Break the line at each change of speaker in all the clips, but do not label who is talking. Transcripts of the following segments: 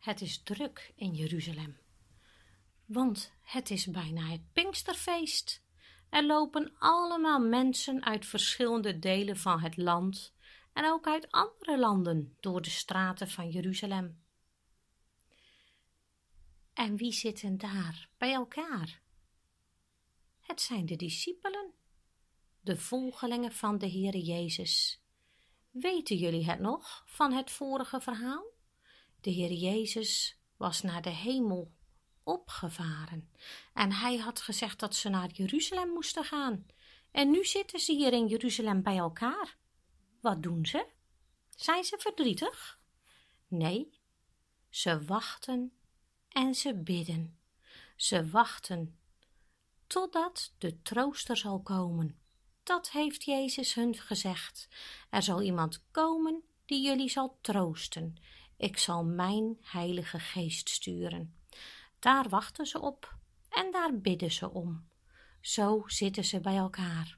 Het is druk in Jeruzalem, want het is bijna het Pinksterfeest. Er lopen allemaal mensen uit verschillende delen van het land en ook uit andere landen door de straten van Jeruzalem. En wie zitten daar bij elkaar? Het zijn de discipelen, de volgelingen van de Heere Jezus. Weten jullie het nog van het vorige verhaal? De Heer Jezus was naar de hemel opgevaren en hij had gezegd dat ze naar Jeruzalem moesten gaan. En nu zitten ze hier in Jeruzalem bij elkaar. Wat doen ze? Zijn ze verdrietig? Nee, ze wachten en ze bidden. Ze wachten totdat de trooster zal komen. Dat heeft Jezus hun gezegd. Er zal iemand komen die jullie zal troosten. Ik zal mijn Heilige Geest sturen. Daar wachten ze op en daar bidden ze om. Zo zitten ze bij elkaar.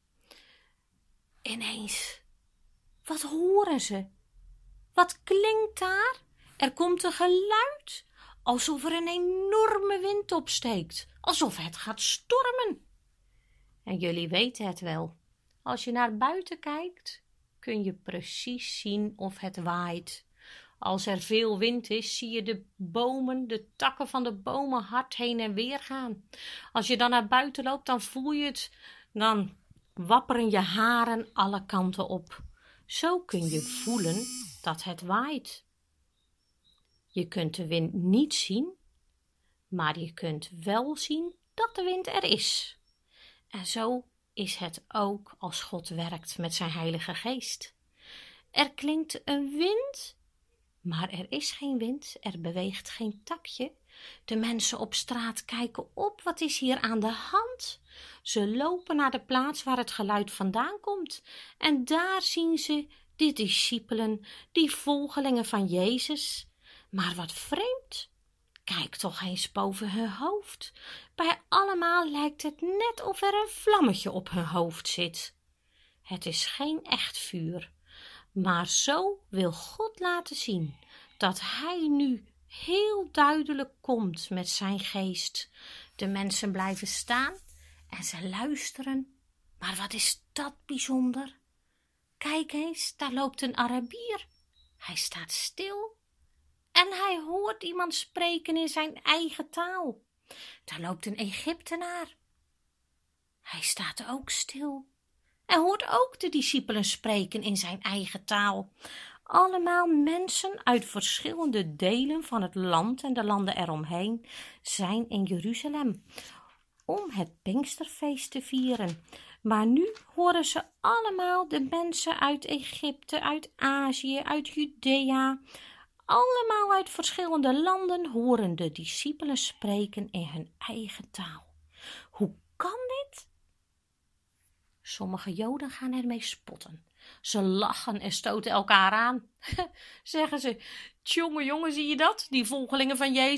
Ineens, wat horen ze? Wat klinkt daar? Er komt een geluid, alsof er een enorme wind opsteekt, alsof het gaat stormen. En jullie weten het wel. Als je naar buiten kijkt, kun je precies zien of het waait. Als er veel wind is, zie je de bomen, de takken van de bomen hard heen en weer gaan. Als je dan naar buiten loopt, dan voel je het. Dan wapperen je haren alle kanten op. Zo kun je voelen dat het waait. Je kunt de wind niet zien, maar je kunt wel zien dat de wind er is. En zo is het ook als God werkt met zijn Heilige Geest. Er klinkt een wind, maar er is geen wind, er beweegt geen takje. De mensen op straat kijken op, wat is hier aan de hand? Ze lopen naar de plaats waar het geluid vandaan komt. En daar zien ze de discipelen, die volgelingen van Jezus. Maar wat vreemd, kijk toch eens boven hun hoofd. Bij allemaal lijkt het net of er een vlammetje op hun hoofd zit. Het is geen echt vuur, maar zo wil God laten zien dat Hij nu heel duidelijk komt met zijn geest. De mensen blijven staan en ze luisteren. Maar wat is dat bijzonder? Kijk eens, daar loopt een Arabier. Hij staat stil en hij hoort iemand spreken in zijn eigen taal. Daar loopt een Egyptenaar. Hij staat ook stil en hoort ook de discipelen spreken in zijn eigen taal. Allemaal mensen uit verschillende delen van het land en de landen eromheen zijn in Jeruzalem om het Pinksterfeest te vieren. Maar nu horen ze allemaal de mensen uit Egypte, uit Azië, uit Judea. Allemaal uit verschillende landen horen de discipelen spreken in hun eigen taal. Hoe kan dit? Sommige Joden gaan ermee spotten. Ze lachen en stoten elkaar aan. Zeggen ze, tjonge jongen, zie je dat? Die volgelingen van Jezus.